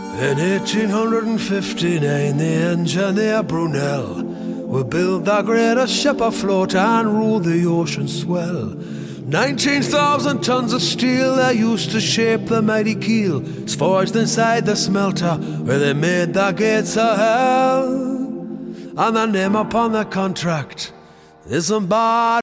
In 1859, the engineer Brunel will build the greatest ship afloat and rule the ocean swell. 19,000 tons of steel they used to shape the mighty keel. It's forged inside the smelter where they made the gates of hell. And the name upon the contract isn't bad.